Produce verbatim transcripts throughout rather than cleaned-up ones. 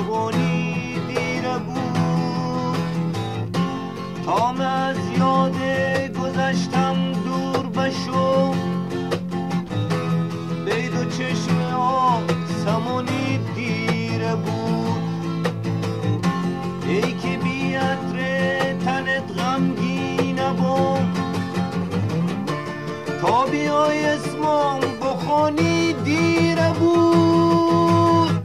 جوانی دیره بود. تا من از یاد گذشتم دور بشو، بید و چشم آسمانی دیره بود. ای که بی عطر تنت غمگین نبود، تا بیای اسمم بخوانی دیره بود.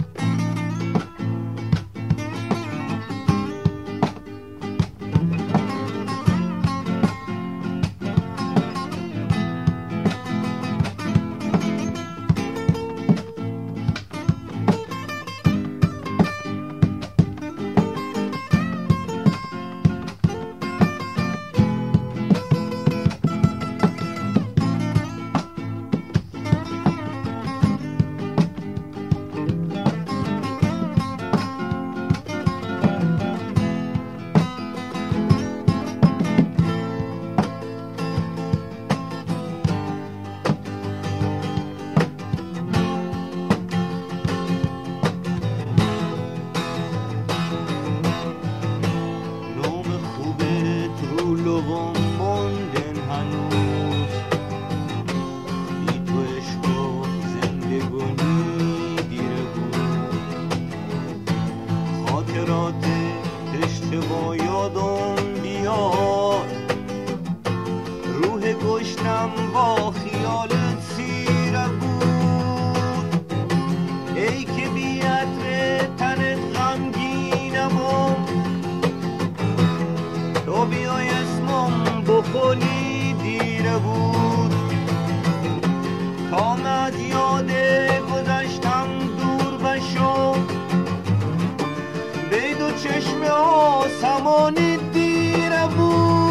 اشتباه یادم بیاد، روح گشتم با خیالت سیره بود. ای که بی عطر تنت غمگینم، تو بیای اسمم بخونی دیره بود. تا من از یاد گذشتم دور بشو، بید و چشم آسمانی دیره بود.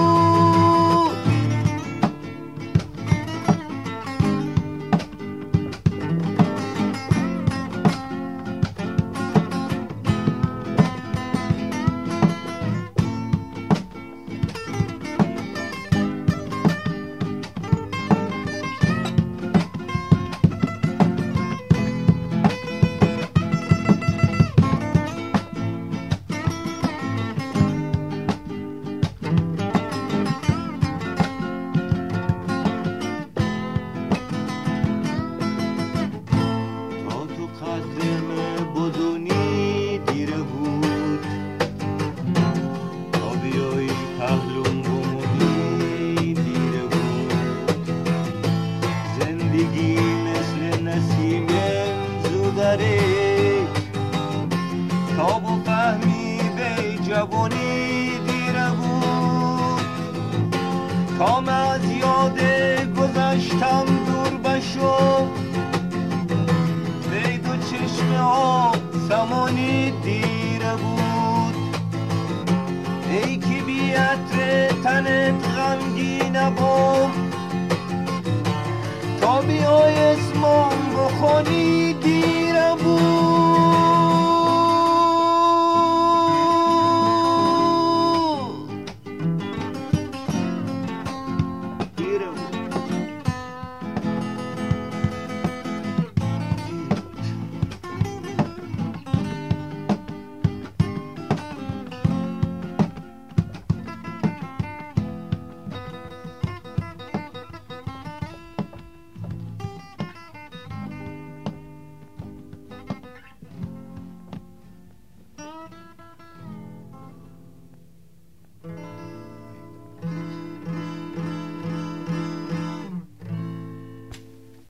زندگی مثل نسیم زودره، تا بفهمی به جوانی دیره بود. تا من از یاد گذشتم دور بشو، بید و چشم آسمانی دیره بود. ای که بی عطر تنت غمگین بود، تا بیای اسمم بخونی